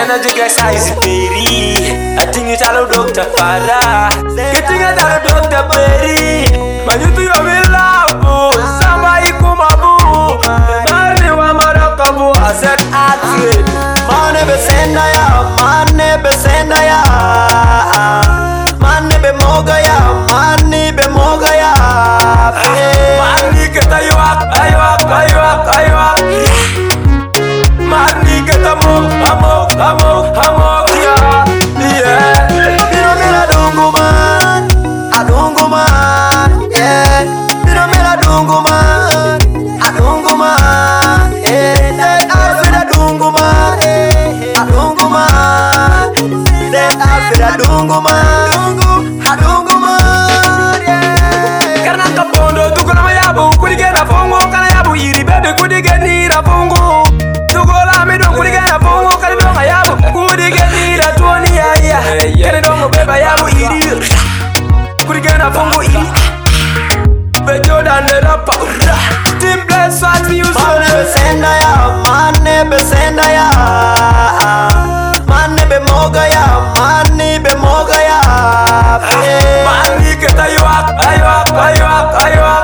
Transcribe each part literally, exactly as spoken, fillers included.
Kana juga size peri. Ating italo Doctor Farah. Getting a Doctor Perry. Majutu yo milabu. Sama iku mabu. Nani wa marakabu. Aset ati. Mane besenda ya, mane besenda ya. Mane be moga ya, mane be moga ya. Mani kita yuak, ayuak, ayuak, ayuak. Mani kita mok, amok, amok, amok ya. Yeah. Bino mela dungu man, adungu man. Yeah. Bino mela dungu man, adungu man. Yeah. After dungu man, adungu man. Then after dungu man, adungu man. Yeah. Karena kapondo tu kuna mayabu kuligena fongo kana yabu iri bebe kudigeni ra fongo. Tugola mi don kuligena fongo kana don mayabu kudigeni ra tuoni ya ya. Kana don bebe yabu iri. Kudigena fongo iri. Bejo dan le rapa. Team bless what music. Mane besenda ya, mane besenda ya. Mane be moga ya, mane be moga ya. Mani kita yuak, ayuak, ayuak, ayuak.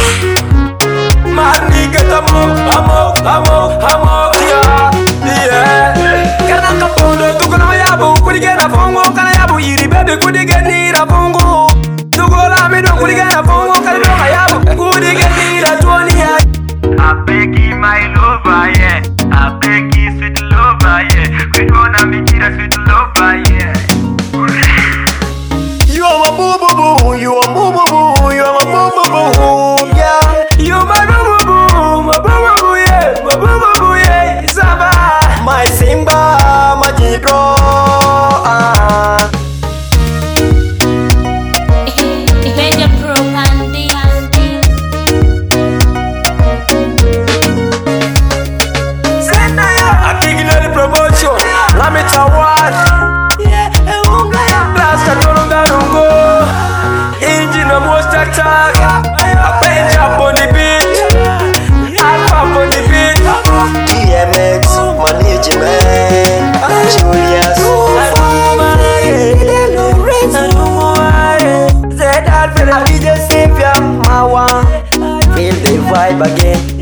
Mani kita mok, amok, amok, amok ya. Yeah. Karena kapondo tu kuna mayabu kudigena fongo kana yabu iri bebe kudigeni ra fongo. Tugola mi don kudigena fongo kana don mayabu kudigeni ra tuoni ya. I beg you, my lover, yeah. I beg you, sweet lover, yeah. We gonna make it a sweet lover, yeah. You are my boo boo boo, you are boo boo boo, you are my boo boo boo, yeah. You my boo boo boo, my boo boo boo, yeah, my boo boo boo, yeah. Saba. My Simba, my Jidro. Ah. Beja Pro Pandi. Senda ya. I think you know the promotion. Lami Tawad. Yeah, unga ya. Blast a ton of rungo. Engine of most attack. I bench up on the beat. Alpha on the beat. D M X, management, Julius. I D J Cynthia, Mawa. Feel the vibe again.